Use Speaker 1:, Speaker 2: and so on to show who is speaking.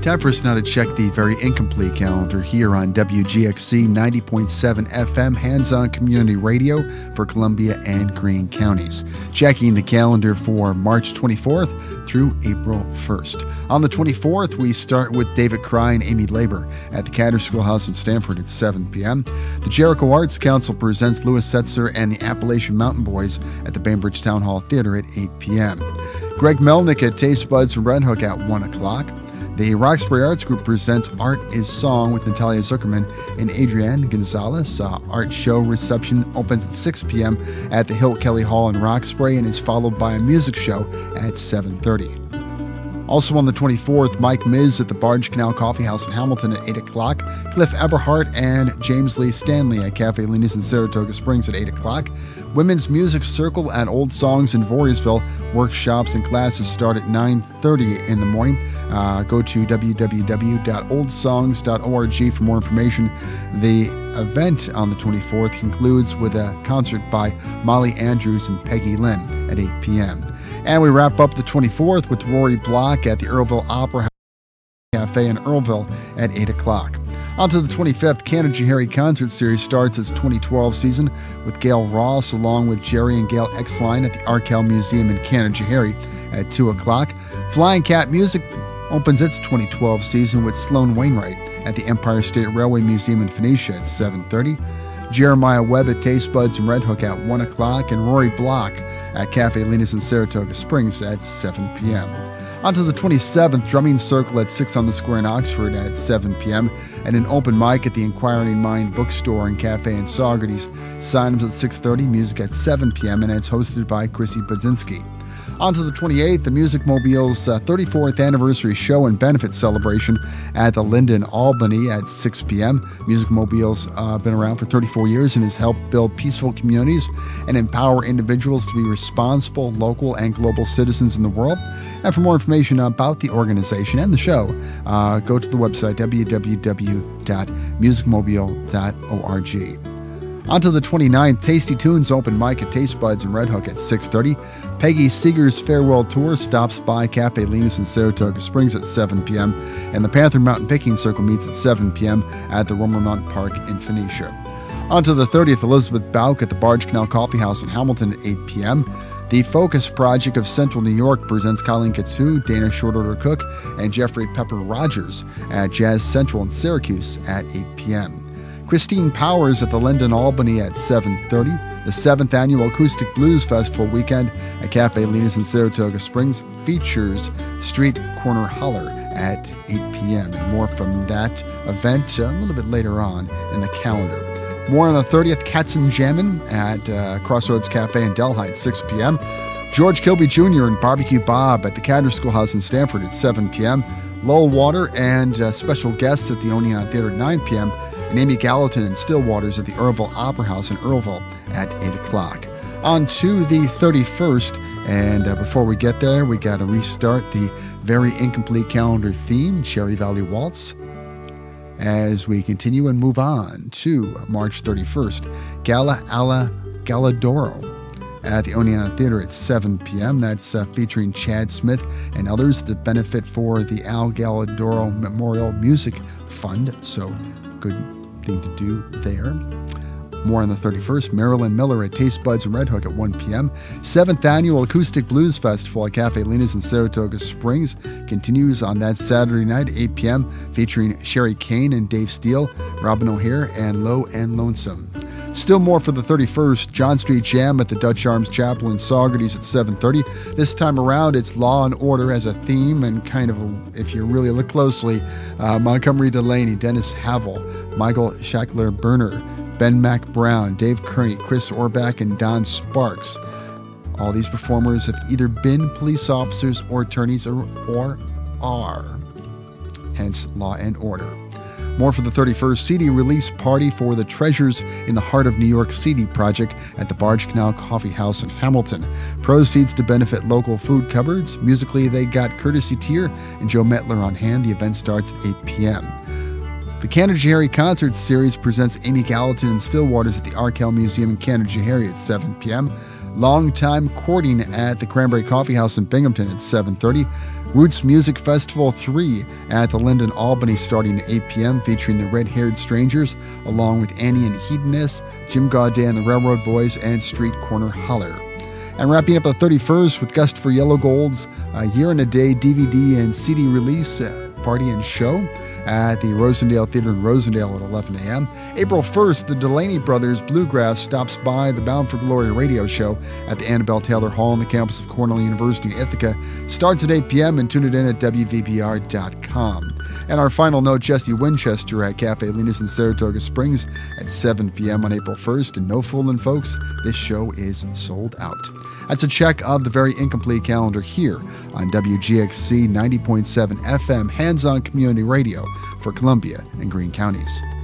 Speaker 1: Time for us now to check the very incomplete calendar here on WGXC 90.7 FM, hands-on community radio for Columbia and Greene counties. Checking the calendar for March 24th through April 1st. On the 24th, we start with David Cry and Amy Labor at the Catter Schoolhouse in Stamford at 7 p.m. The Jericho Arts Council presents Louis Setzer and the Appalachian Mountain Boys at the Bainbridge Town Hall Theater at 8 p.m. Greg Melnick at Taste Buds from Red Hook at 1 o'clock. The Roxbury Arts Group presents Art is Song with Natalia Zuckerman and Adrienne Gonzalez. Art show reception opens at 6 p.m. at the Hilt Kelly Hall in Roxbury and is followed by a music show at 7:30. Also on the 24th, Mike Miz at the Barge Canal Coffee House in Hamilton at 8 o'clock. Cliff Eberhardt and James Lee Stanley at Cafe Lena's in Saratoga Springs at 8 o'clock. Women's Music Circle at Old Songs in Voorheesville. Workshops and classes start at 9:30 in the morning. Go to www.oldsongs.org for more information. The event on the 24th concludes with a concert by Molly Andrews and Peggy Lynn at 8 p.m. And we wrap up the 24th with Rory Block at the Earlville Opera Cafe in Earlville at 8 o'clock. On to the 25th, Canada-Harry Concert Series starts its 2012 season with Gail Ross along with Jerry and Gail Exline at the Arkell Museum in Canada-Harry at 2 o'clock. Flying Cat Music opens its 2012 season with Sloan Wainwright at the Empire State Railway Museum in Phoenicia at 7:30. Jeremiah Webb at Taste Buds in Red Hook at 1 o'clock, and Rory Block at Cafe Lena's in Saratoga Springs at 7 p.m. On to the 27th, Drumming Circle at 6 on the Square in Oxford at 7 p.m. and an open mic at the Inquiring Mind Bookstore and Cafe in Saugerties. Sign-ups at 6:30, music at 7 p.m., and it's hosted by Chrissy Budzinski. On to the 28th, the Music Mobile's 34th anniversary show and benefit celebration at the Linden, Albany at 6 p.m. Music Mobile's been around for 34 years and has helped build peaceful communities and empower individuals to be responsible local and global citizens in the world. And for more information about the organization and the show, go to the website www.musicmobile.org. On to the 29th, Tasty Tunes open mic at Taste Buds in Red Hook at 6:30. Peggy Seeger's Farewell Tour stops by Cafe Lena's in Saratoga Springs at 7 p.m. and the Panther Mountain Picking Circle meets at 7 p.m. at the Romer Mountain Park in Phoenicia. On to the 30th, Elizabeth Bauk at the Barge Canal Coffee House in Hamilton at 8 p.m. The Focus Project of Central New York presents Colleen Katsu, Dana Short Order Cook, and Jeffrey Pepper Rogers at Jazz Central in Syracuse at 8 p.m. Christine Powers at the Linden, Albany at 7:30. The 7th Annual Acoustic Blues Festival weekend at Cafe Lena's in Saratoga Springs features Street Corner Holler at 8 p.m. and more from that event a little bit later on in the calendar. More on the 30th, Katzen Jammin' at Crossroads Cafe in Delhi at 6 p.m. George Kilby Jr. and Barbecue Bob at the Catter Schoolhouse in Stamford at 7 p.m. Lowell Water and special guests at the Oneon Theater at 9 p.m. and Amy Gallatin and Stillwaters at the Earlville Opera House in Earlville at 8 o'clock. On to the 31st, and before we get there, we got to restart the very incomplete calendar theme, Cherry Valley Waltz, as we continue and move on to March 31st, Gala alla Galadoro at the Oneon Theater at 7 p.m. That's featuring Chad Smith and others to benefit for the Al Galadoro Memorial Music Fund, so good thing to do there. More on the 31st, Marilyn Miller at Taste Buds in Red Hook at 1 p.m. 7th Annual Acoustic Blues Festival at Cafe Lena's in Saratoga Springs continues on that Saturday night at 8 p.m. featuring Sherry Kane and Dave Steele, Robin O'Hare, and Low and Lonesome. Still more for the 31st, John Street Jam at the Dutch Arms Chapel in Saugerties at 7:30. This time around, it's Law and Order as a theme, and kind of, if you really look closely, Montgomery Delaney, Dennis Havel, Michael Shackler-Berner, Ben Mac Brown, Dave Kearney, Chris Orbach, and Don Sparks. All these performers have either been police officers or attorneys or are, hence Law and Order. More for the 31st, CD release party for the Treasures in the Heart of New York CD project at the Barge Canal Coffee House in Hamilton. Proceeds to benefit local food cupboards. Musically, they got Courtesy Tier and Joe Metler on hand. The event starts at 8 p.m. The Canada-Harry Concert Series presents Amy Gallatin and Stillwaters at the Arkell Museum in Canada-Harry at 7 p.m. Long Time Courting at the Cranberry Coffee House in Binghamton at 7:30. Roots Music Festival 3 at the Linden Albany starting at 8 p.m. featuring the Red Haired Strangers along with Annie and Hedonist, Jim Gaudet and the Railroad Boys, and Street Corner Holler. And wrapping up the 31st with Gust for Yellow Gold's Year and a Day DVD and CD release party and show at the Rosendale Theater in Rosendale at 11 a.m. April 1st, the Delaney Brothers Bluegrass stops by the Bound for Glory radio show at the Annabelle Taylor Hall on the campus of Cornell University in Ithaca. Starts at 8 p.m. and tune it in at WVPR.com. And our final note, Jesse Winchester at Cafe Linus in Saratoga Springs at 7 p.m. on April 1st. And no fooling, folks, this show is sold out. That's a check of the very incomplete calendar here on WGXC 90.7 FM, hands-on community radio for Columbia and Greene counties.